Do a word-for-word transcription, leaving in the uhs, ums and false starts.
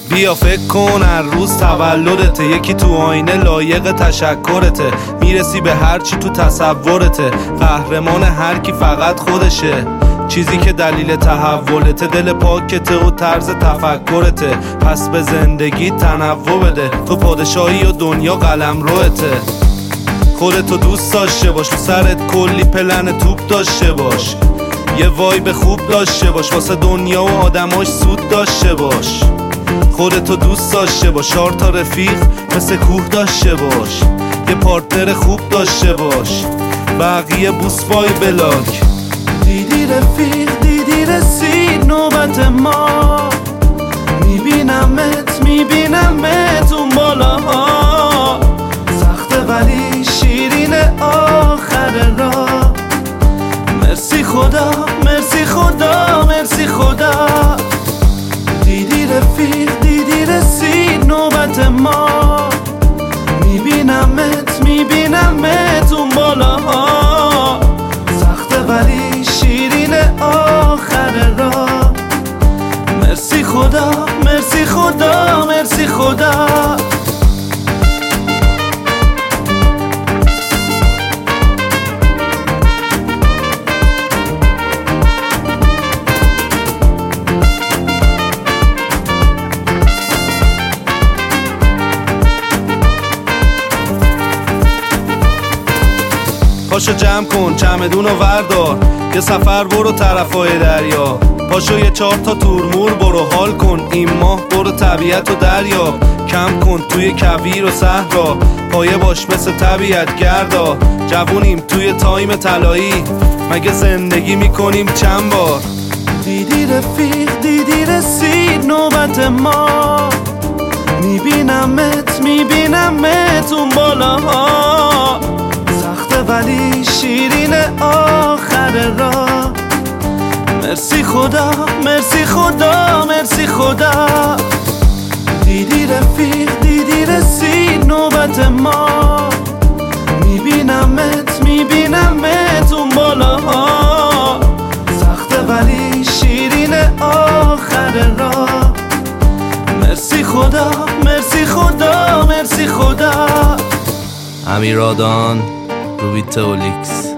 بیا فکر کن هر روز تولدته، یکی تو آینه لایق تشکرته، میرسی به هر چی تو تصورته، قهرمان هر کی فقط خودشه، چیزی که دلیل تحولته، دل پاکته و طرز تفکرته، پس به زندگی تنوع بده، تو پادشاهی و دنیا قلمروته. خودتو دوست داشته باش، تو سرت کلی پلن توپ داشته باش، یه وایب خوب داشته باش، واسه دنیا و آدماش سود داشته باش. خودتو دوست داشته باش، چهار تا رفیق مثل کوه داشته باش، یه پارتنر خوب داشته باش، بقیه بوس بای بلاک. دیدی رفیق دیدی رسید نوبت ما، میبینمت میبینمت اون بالاها، سخته ولی شیرین آخر راه. مرسی خدا مرسی خدا مرسی خدا. دیدی رفیق دیدی رسید نوبت ما، میبینمت میبینمت اون بالاها، سخته ولی شیرین آخر راه. مرسی خدا مرسی خدا مرسی خدا. پاشو جمع کن چمدونو وردار، یه سفر برو طرفای دریا، پاشو یه چهار تا تورمور برو حال کن، این ماه برو طبیعت و دریا، کم کن توی کویر و صحرا، پایه باش مثل طبیعت گردا، جوونیم توی تایم طلایی، مگه زندگی میکنیم چند بار. دیدی رفیق دیدی رسید نوبت ما، میبینمت میبینمت اون بالاها، سخته ولی شیرین آخر راه. مرسی خدا مرسی خدا مرسی خدا. دیدی رفیق دیدی رسید نوبت ما، میبینمت میبینمت اون بالاها، سخته ولی شیرین آخر راه. مرسی خدا مرسی خدا مرسی خدا. امیرادان روبیتولیکس.